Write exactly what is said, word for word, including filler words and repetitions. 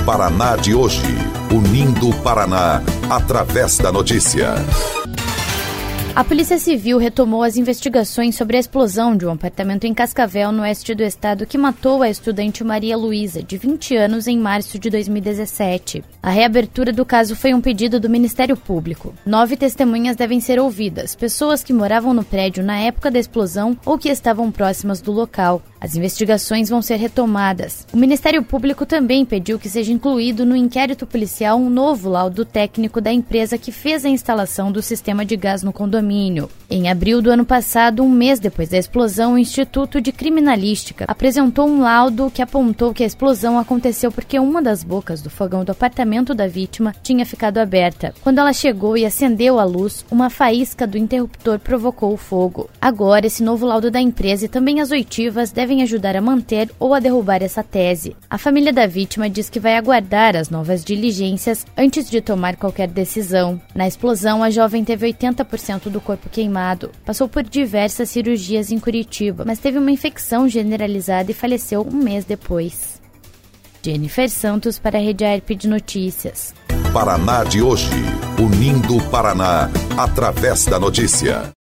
Paraná de hoje, unindo o Paraná através da notícia. A Polícia Civil retomou as investigações sobre a explosão de um apartamento em Cascavel, no oeste do estado, que matou a estudante Maria Luísa, de vinte anos, em março de dois mil e dezessete. A reabertura do caso foi um pedido do Ministério Público. Nove testemunhas devem ser ouvidas, pessoas que moravam no prédio na época da explosão ou que estavam próximas do local. As investigações vão ser retomadas. O Ministério Público também pediu que seja incluído no inquérito policial um novo laudo técnico da empresa que fez a instalação do sistema de gás no condomínio. Em abril do ano passado, um mês depois da explosão, o Instituto de Criminalística apresentou um laudo que apontou que a explosão aconteceu porque uma das bocas do fogão do apartamento da vítima tinha ficado aberta. Quando ela chegou e acendeu a luz, uma faísca do interruptor provocou o fogo. Agora, esse novo laudo da empresa e também as oitivas devem ajudar a manter ou a derrubar essa tese. A família da vítima diz que vai aguardar as novas diligências antes de tomar qualquer decisão. Na explosão, a jovem teve oitenta por cento do corpo queimado. Passou por diversas cirurgias em Curitiba, mas teve uma infecção generalizada e faleceu um mês depois. Jennifer Santos para a Rede A R P de Notícias. Paraná de hoje, unindo o Paraná através da notícia.